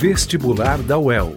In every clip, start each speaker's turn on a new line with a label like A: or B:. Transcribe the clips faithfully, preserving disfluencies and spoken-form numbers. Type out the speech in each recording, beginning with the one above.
A: Vestibular da U E L.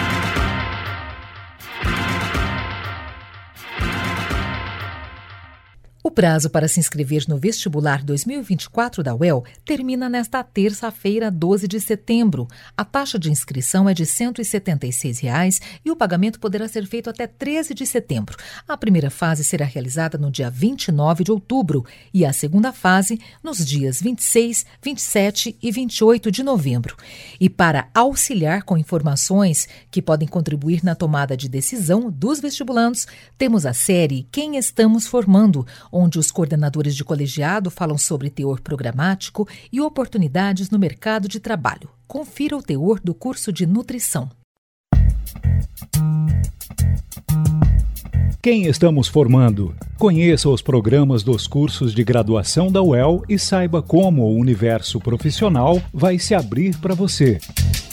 B: O prazo para se inscrever no vestibular dois mil e vinte e quatro da U E L termina nesta terça-feira, doze de setembro. A taxa de inscrição é de cento e setenta e seis reais e o pagamento poderá ser feito até treze de setembro. A primeira fase será realizada no dia vinte e nove de outubro e a segunda fase nos dias vinte e seis, vinte e sete e vinte e oito de novembro. E para auxiliar com informações que podem contribuir na tomada de decisão dos vestibulandos, temos a série Quem Estamos Formando, onde os coordenadores de colegiado falam sobre teor programático e oportunidades no mercado de trabalho. Confira o teor do curso de nutrição.
C: Quem estamos formando? Conheça os programas dos cursos de graduação da U E L e saiba como o universo profissional vai se abrir para você.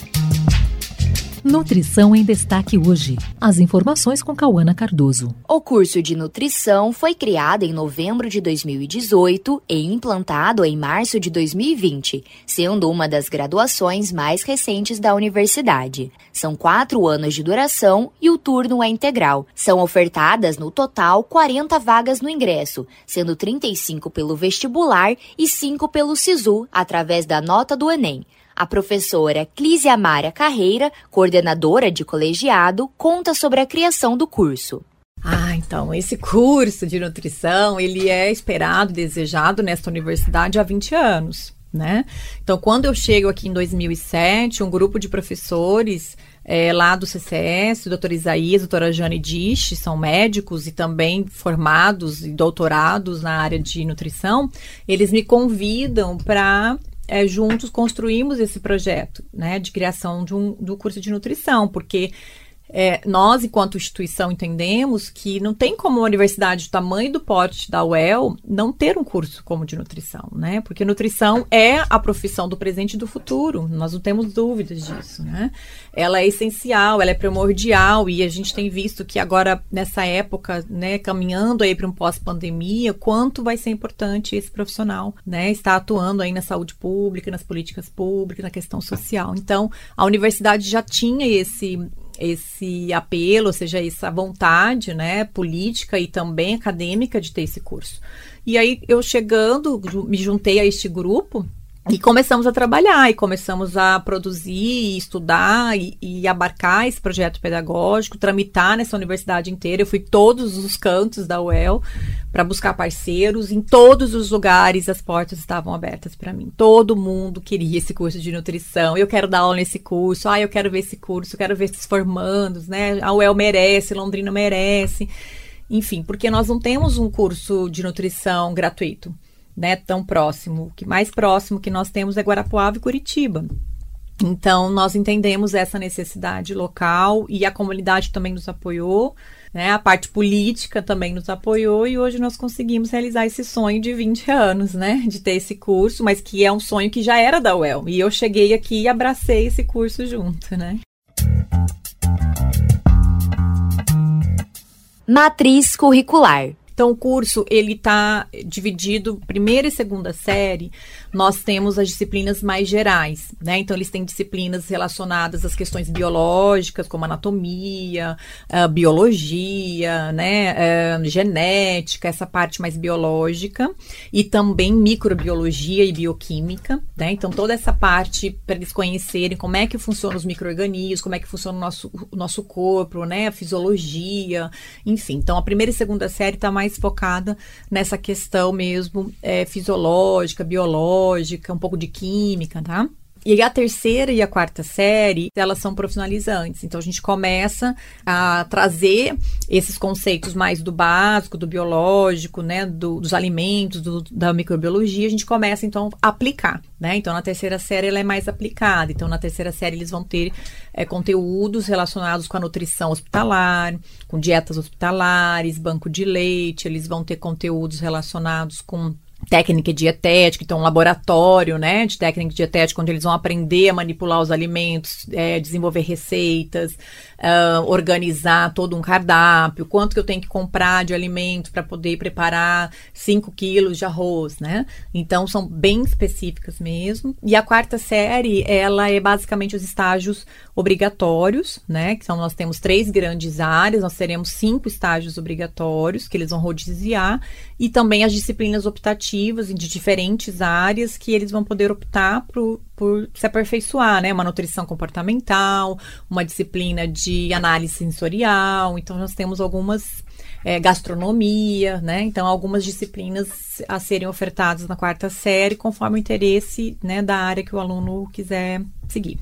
B: Nutrição em destaque hoje. As informações com Cauana Cardoso.
D: O curso de nutrição foi criado em novembro de dois mil e dezoito e implantado em março de dois mil e vinte, sendo uma das graduações mais recentes da universidade. São quatro anos de duração e o turno é integral. São ofertadas no total quarenta vagas no ingresso, sendo trinta e cinco pelo vestibular e cinco pelo SISU, através da nota do Enem. A professora Clísia Mária Carreira, coordenadora de colegiado, conta sobre a criação do curso.
E: Ah, então, esse curso de nutrição, ele é esperado, desejado nesta universidade há vinte anos, né? Então, quando eu chego aqui em dois mil e sete, um grupo de professores é, lá do C C S, o doutor Isaías, a doutora Jane Disch, são médicos e também formados e doutorados na área de nutrição, eles me convidam para... É, juntos construímos esse projeto, né, de criação de um, do curso de nutrição, porque é, nós, enquanto instituição, entendemos que não tem como uma universidade do tamanho do porte da U E L não ter um curso como de nutrição, né, porque nutrição é a profissão do presente e do futuro, nós não temos dúvidas disso, né, ela é essencial, ela é primordial e a gente tem visto que agora, nessa época, né, caminhando aí para um pós-pandemia, quanto vai ser importante esse profissional, né, estar atuando aí na saúde pública, nas políticas públicas, na questão social. Então, a universidade já tinha esse... esse apelo, ou seja, essa vontade, né, política e também acadêmica de ter esse curso. E aí, eu chegando, me juntei a este grupo e começamos a trabalhar, e começamos a produzir, e estudar e, e abarcar esse projeto pedagógico, tramitar nessa universidade inteira. Eu fui todos os cantos da U E L para buscar parceiros, em todos os lugares as portas estavam abertas para mim. Todo mundo queria esse curso de nutrição, eu quero dar aula nesse curso, ah, eu quero ver esse curso, eu quero ver esses formandos, né? A U E L merece, Londrina merece, enfim, porque nós não temos um curso de nutrição gratuito, né, tão próximo. O que mais próximo que nós temos é Guarapuava e Curitiba. Então, nós entendemos essa necessidade local e a comunidade também nos apoiou, né, a parte política também nos apoiou e hoje nós conseguimos realizar esse sonho de vinte anos, né, de ter esse curso, mas que é um sonho que já era da U E L. E eu cheguei aqui e abracei esse curso junto, né.
D: Matriz curricular.
E: Então, o curso, ele está dividido, primeira e segunda série, nós temos as disciplinas mais gerais, né? Então, eles têm disciplinas relacionadas às questões biológicas, como anatomia, uh, biologia, né? Uh, genética, essa parte mais biológica, e também microbiologia e bioquímica, né? Então, toda essa parte para eles conhecerem como é que funcionam os micro-organismos, como é que funciona o nosso, o nosso corpo, né? A fisiologia, enfim. Então, a primeira e segunda série está mais focada nessa questão mesmo é, fisiológica, biológica, um pouco de química, tá? E a terceira e a quarta série, elas são profissionalizantes. Então, a gente começa a trazer esses conceitos mais do básico, do biológico, né, do, dos alimentos, do, da microbiologia. A gente começa, então, a aplicar, né? Então, na terceira série, ela é mais aplicada. Então, na terceira série, eles vão ter é, conteúdos relacionados com a nutrição hospitalar, com dietas hospitalares, banco de leite. Eles vão ter conteúdos relacionados com técnica dietética, então um laboratório, né, de técnica dietética, onde eles vão aprender a manipular os alimentos, é, desenvolver receitas, uh, organizar todo um cardápio, quanto que eu tenho que comprar de alimento para poder preparar cinco quilos de arroz, né? Então, são bem específicas mesmo. E a quarta série, ela é basicamente os estágios obrigatórios, né? Então, nós temos três grandes áreas, nós teremos cinco estágios obrigatórios, que eles vão rodiziar, e também as disciplinas optativas de diferentes áreas que eles vão poder optar por, por se aperfeiçoar, né? Uma nutrição comportamental, uma disciplina de análise sensorial. Então, nós temos algumas é, gastronomia, né? Então, algumas disciplinas a serem ofertadas na quarta série, conforme o interesse, né, da área que o aluno quiser seguir.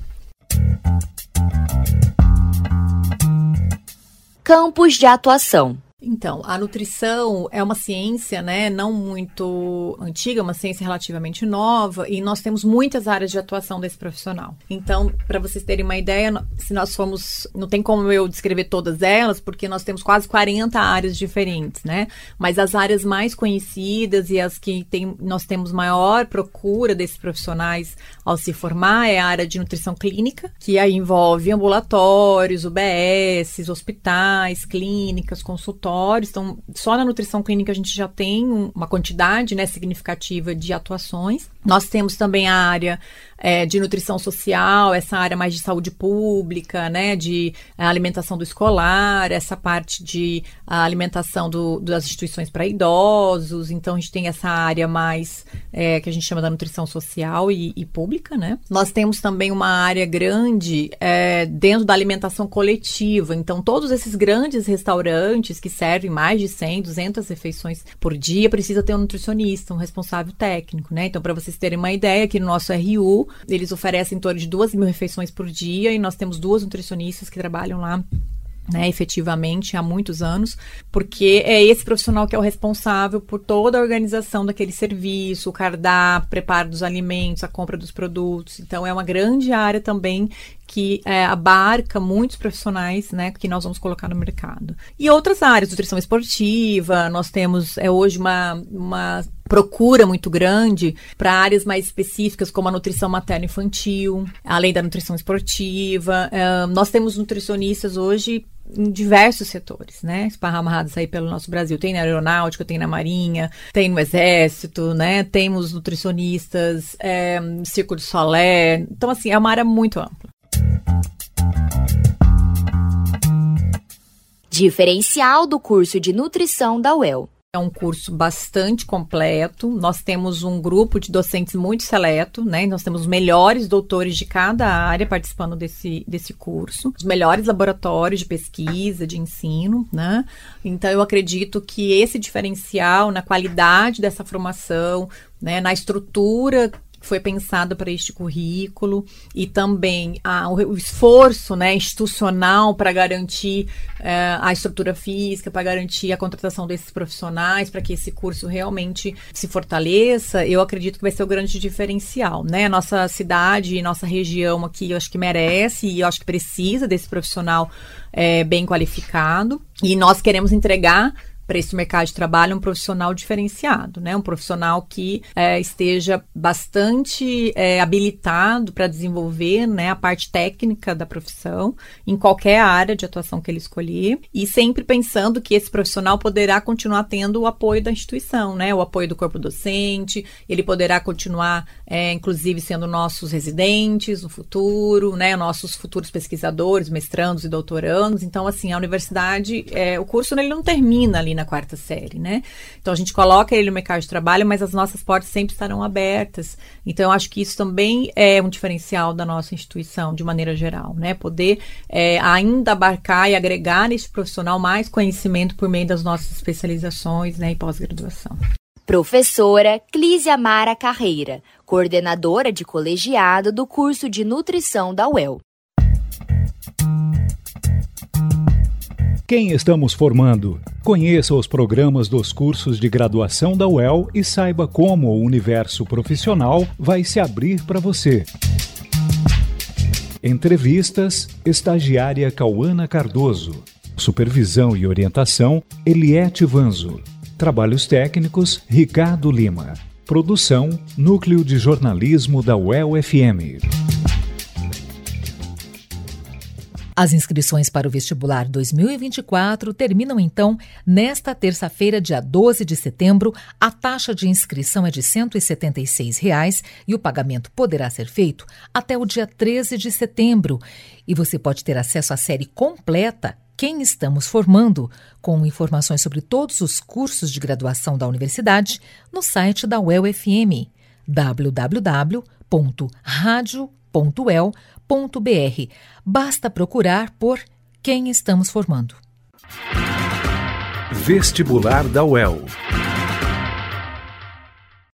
D: Campos de atuação.
E: Então, a nutrição é uma ciência, né, não muito antiga, uma ciência relativamente nova, e nós temos muitas áreas de atuação desse profissional. Então, para vocês terem uma ideia, se nós formos, não tem como eu descrever todas elas, porque nós temos quase quarenta áreas diferentes, né? Mas as áreas mais conhecidas e as que tem, nós temos maior procura desses profissionais ao se formar é a área de nutrição clínica, que aí envolve ambulatórios, U B S, hospitais, clínicas, consultórios. Então, só na nutrição clínica a gente já tem uma quantidade, né, significativa de atuações. Nós temos também a área é, de nutrição social, essa área mais de saúde pública, né, de alimentação do escolar, essa parte de alimentação do, das instituições para idosos. Então, a gente tem essa área mais é, que a gente chama da nutrição social e, e pública, né. Nós temos também uma área grande é, dentro da alimentação coletiva. Então, todos esses grandes restaurantes que servem mais de cem, duzentas refeições por dia, precisa ter um nutricionista, um responsável técnico, né? Então, para vocês terem uma ideia, aqui no nosso R U, eles oferecem em torno de duas mil refeições por dia e nós temos duas nutricionistas que trabalham lá, né, efetivamente há muitos anos, porque é esse profissional que é o responsável por toda a organização daquele serviço, o cardápio, preparo dos alimentos, a compra dos produtos. Então, é uma grande área também que é, abarca muitos profissionais, né, que nós vamos colocar no mercado. E outras áreas, nutrição esportiva, nós temos é, hoje uma, uma procura muito grande para áreas mais específicas, como a nutrição materno-infantil, além da nutrição esportiva. É, nós temos nutricionistas hoje em diversos setores, né, esparramados aí pelo nosso Brasil. Tem na aeronáutica, tem na marinha, tem no exército, né, temos nutricionistas, é, Circo du Soleil. Então, assim, é uma área muito ampla.
D: Diferencial do curso de nutrição da U E L.
E: É um curso bastante completo. Nós temos um grupo de docentes muito seleto, né? Nós temos os melhores doutores de cada área participando desse, desse curso, os melhores laboratórios de pesquisa, de ensino, né? Então, eu acredito que esse diferencial na qualidade dessa formação, né, na estrutura foi pensada para este currículo e também a, o, o esforço, né, institucional para garantir é, a estrutura física, para garantir a contratação desses profissionais, para que esse curso realmente se fortaleça, eu acredito que vai ser o grande diferencial, né? Nossa cidade e nossa região aqui, eu acho que merece e eu acho que precisa desse profissional é, bem qualificado, e nós queremos entregar para esse mercado de trabalho um profissional diferenciado, né? Um profissional que é, esteja bastante é, habilitado para desenvolver, né, a parte técnica da profissão em qualquer área de atuação que ele escolher, e sempre pensando que esse profissional poderá continuar tendo o apoio da instituição, né? O apoio do corpo docente, ele poderá continuar, é, inclusive, sendo nossos residentes no futuro, né? Nossos futuros pesquisadores, mestrandos e doutorandos. Então, assim, a universidade, é, o curso ele não termina ali na quarta série, né? Então, a gente coloca ele no mercado de trabalho, mas as nossas portas sempre estarão abertas. Então, eu acho que isso também é um diferencial da nossa instituição, de maneira geral, né? Poder é, ainda abarcar e agregar nesse profissional mais conhecimento por meio das nossas especializações, né, e pós-graduação.
D: Professora Clísia Mara Carreira, coordenadora de colegiado do curso de nutrição da U E L.
C: Quem estamos formando? Conheça os programas dos cursos de graduação da U E L e saiba como o universo profissional vai se abrir para você. Entrevistas, estagiária Cauana Cardoso. Supervisão e orientação, Eliette Vanzo. Trabalhos técnicos, Ricardo Lima. Produção Núcleo de Jornalismo da U E L F M.
B: As inscrições para o vestibular dois mil e vinte e quatro terminam então nesta terça-feira, dia doze de setembro. A taxa de inscrição é de cento e setenta e seis reais e o pagamento poderá ser feito até o dia treze de setembro. E você pode ter acesso à série completa Quem Estamos Formando, com informações sobre todos os cursos de graduação da universidade, no site da U E L F M, w w w ponto radio ponto u e l ponto b r. Basta procurar por Quem Estamos Formando.
C: Vestibular da U E L.